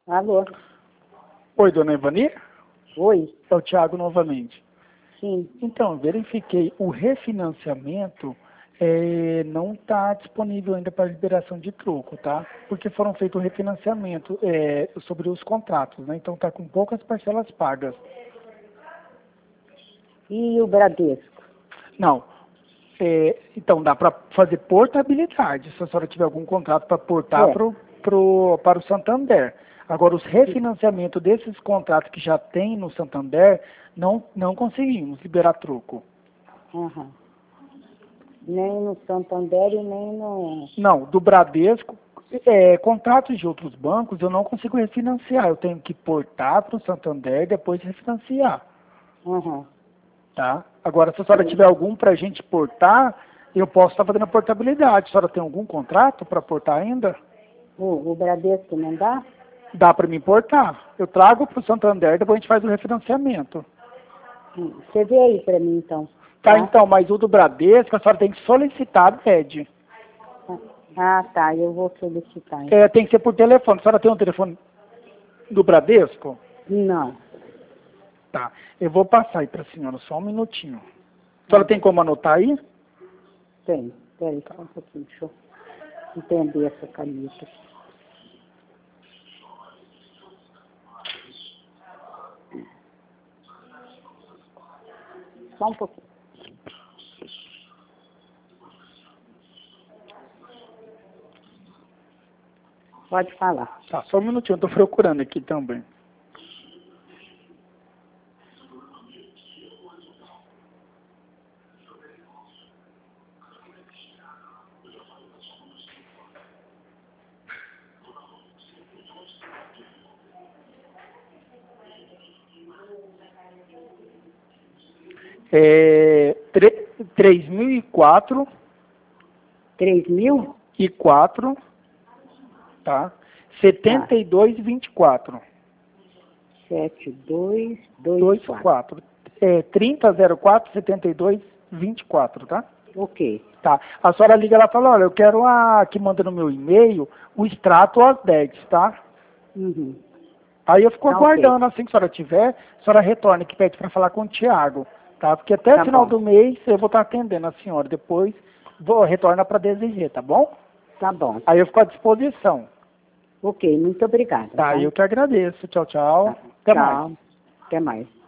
Alô? Oi, dona Ivani? Oi? É o Thiago novamente. Sim. Então, verifiquei, o refinanciamento não está disponível ainda para liberação de troco, tá? Porque foram feitos o refinanciamento sobre os contratos, né? Então está com poucas parcelas pagas. E o Bradesco? Não. Então dá para fazer portabilidade, se a senhora tiver algum contrato para portar É. para o Santander. Agora, os refinanciamentos desses contratos que já tem no Santander, não conseguimos liberar troco. Aham. Nem no Santander e nem no... Não, do Bradesco, contratos de outros bancos eu não consigo refinanciar. Eu tenho que portar para o Santander e depois refinanciar, Aham. tá? Agora, se a senhora tiver algum para a gente portar, eu posso estar fazendo a portabilidade. A senhora tem algum contrato para portar ainda? O Bradesco não dá? Dá para me importar. Eu trago para o Santander, depois a gente faz o refinanciamento. Você vê aí para mim, então. Tá, então, mas o do Bradesco, a senhora tem que solicitar, pede. Ah, tá. Eu vou solicitar. Tem que ser por telefone. A senhora tem um telefone do Bradesco? Não. Tá. Eu vou passar aí para a senhora, só um minutinho. A senhora tem como anotar aí? Tem. Peraí, só um pouquinho. Deixa eu entender essa caneta. Só um pouquinho. Pode falar. Tá, só um minutinho, eu tô procurando aqui também. É, 3004 3.000? e 4, tá? 7224. 7224. 24. 3004 7224, tá? Ok. Tá. A senhora liga lá e fala, olha, eu quero que manda no meu e-mail o extrato às 10, tá? Uhum. Aí eu fico Tá, aguardando, ok. assim que a senhora tiver, a senhora retorna que pede para falar com o Thiago, tá? Porque até o Tá final bom. do mês eu vou estar atendendo a senhora, depois retorna para DZG, tá bom? Tá bom. Aí eu fico à disposição. Ok, muito obrigada. Tá, Tá? eu que agradeço. Tchau, tchau. Tá. Até mais. Tchau. Até mais.